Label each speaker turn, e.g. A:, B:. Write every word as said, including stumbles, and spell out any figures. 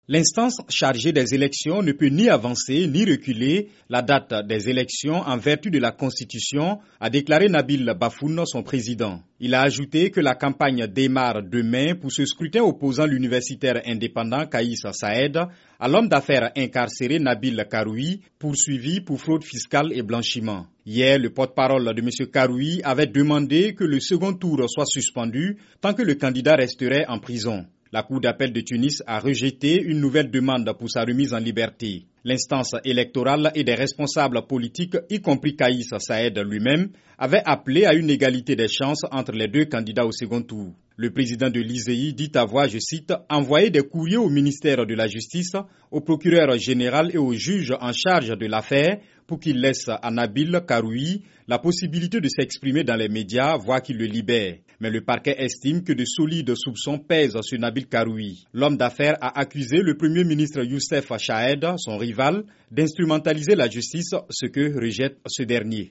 A: L'instance chargée des élections ne peut ni avancer ni reculer la date des élections en vertu de la Constitution, a déclaré Nabil Bafoun, son président. Il a ajouté que la campagne démarre demain pour ce scrutin opposant l'universitaire indépendant Kaïs Saïed à l'homme d'affaires incarcéré Nabil Karoui, poursuivi pour fraude fiscale et blanchiment. Hier, le porte-parole de M. Karoui avait demandé que le second tour soit suspendu tant que le candidat resterait en prison. La Cour d'appel de Tunis a rejeté une nouvelle demande pour sa remise en liberté. L'instance électorale et des responsables politiques, y compris Kaïs Saïed lui-même, avaient appelé à une égalité des chances entre les deux candidats au second tour. Le président de l'I S E I dit avoir, je cite, envoyé des courriers au ministère de la Justice, au procureur général et au juge en charge de l'affaire pour qu'il laisse à Nabil Karoui la possibilité de s'exprimer dans les médias, voire qu'il le libère. Mais le parquet estime que de solides soupçons pèsent sur Nabil Karoui. L'homme d'affaires a accusé le premier ministre Youssef Chahed, son rival, d'instrumentaliser la justice, ce que rejette ce dernier.